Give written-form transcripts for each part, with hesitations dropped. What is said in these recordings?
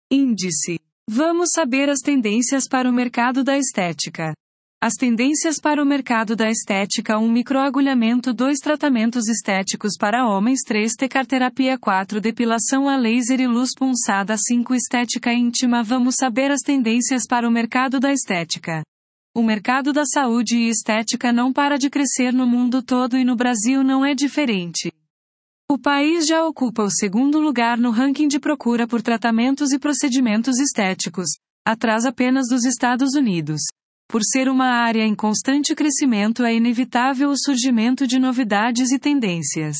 Índice. Vamos saber as tendências para o mercado da estética. As tendências para o mercado da estética: 1. Microagulhamento, 2. Tratamentos estéticos para homens, 3. Tecarterapia, 4. Depilação a laser e luz pulsada, 5. Estética íntima. Vamos saber as tendências para o mercado da estética. O mercado da saúde e estética não para de crescer no mundo todo e no Brasil não é diferente. O país já ocupa o segundo lugar no ranking de procura por tratamentos e procedimentos estéticos, atrás apenas dos Estados Unidos. Por ser uma área em constante crescimento, é inevitável o surgimento de novidades e tendências.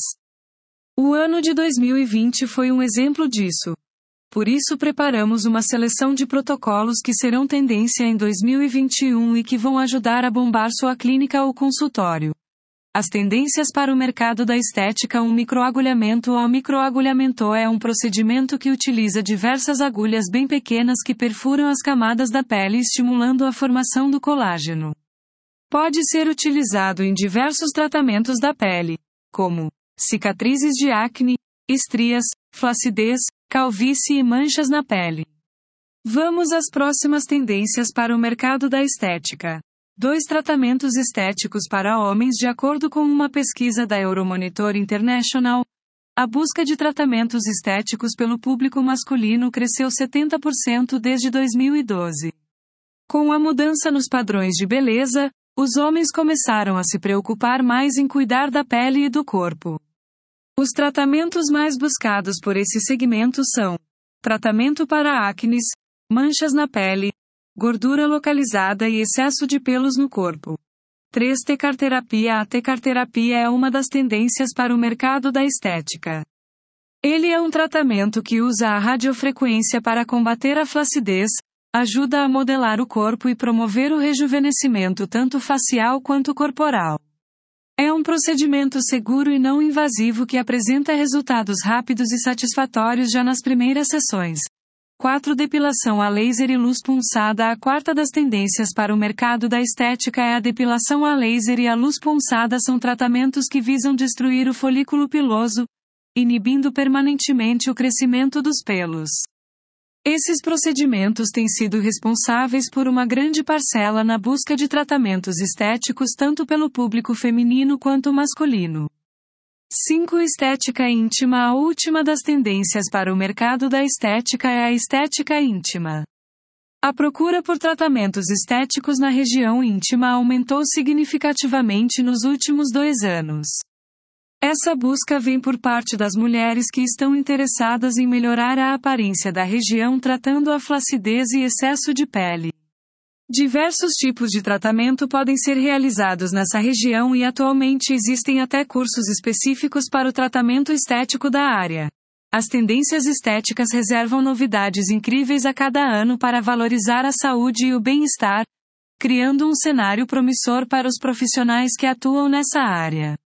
O ano de 2020 foi um exemplo disso. Por isso preparamos uma seleção de protocolos que serão tendência em 2021 e que vão ajudar a bombar sua clínica ou consultório. As tendências para o mercado da estética: 1. Microagulhamento. O microagulhamento é um procedimento que utiliza diversas agulhas bem pequenas que perfuram as camadas da pele, estimulando a formação do colágeno. Pode ser utilizado em diversos tratamentos da pele, como cicatrizes de acne, estrias, flacidez, calvície e manchas na pele. Vamos às próximas tendências para o mercado da estética. 2. Tratamentos estéticos para homens. De acordo com uma pesquisa da Euromonitor International, a busca de tratamentos estéticos pelo público masculino cresceu 70% desde 2012. Com a mudança nos padrões de beleza, os homens começaram a se preocupar mais em cuidar da pele e do corpo. Os tratamentos mais buscados por esse segmento são: tratamento para acnes, manchas na pele, gordura localizada e excesso de pelos no corpo. 3. Tecarterapia. A tecarterapia é uma das tendências para o mercado da estética. Ele é um tratamento que usa a radiofrequência para combater a flacidez, ajuda a modelar o corpo e promover o rejuvenescimento tanto facial quanto corporal. É um procedimento seguro e não invasivo que apresenta resultados rápidos e satisfatórios já nas primeiras sessões. 4. Depilação a laser e luz pulsada. A quarta das tendências para o mercado da estética é a depilação a laser e a luz pulsada. São tratamentos que visam destruir o folículo piloso, inibindo permanentemente o crescimento dos pelos. Esses procedimentos têm sido responsáveis por uma grande parcela na busca de tratamentos estéticos tanto pelo público feminino quanto masculino. 5. Estética íntima. A última das tendências para o mercado da estética é a estética íntima. A procura por tratamentos estéticos na região íntima aumentou significativamente nos últimos 2 anos. Essa busca vem por parte das mulheres que estão interessadas em melhorar a aparência da região tratando a flacidez e excesso de pele. Diversos tipos de tratamento podem ser realizados nessa região e atualmente existem até cursos específicos para o tratamento estético da área. As tendências estéticas reservam novidades incríveis a cada ano para valorizar a saúde e o bem-estar, criando um cenário promissor para os profissionais que atuam nessa área.